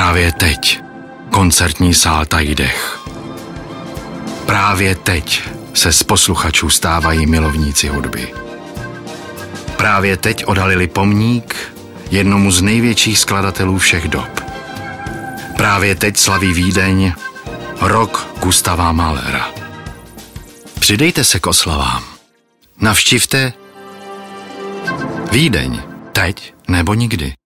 Právě teď koncertní sál tají dech. Právě teď se z posluchačů stávají milovníci hudby. Právě teď odhalili pomník jednomu z největších skladatelů všech dob. Právě teď slaví Vídeň rok Gustava Mahlera. Přidejte se k oslavám. Navštivte Vídeň teď nebo nikdy.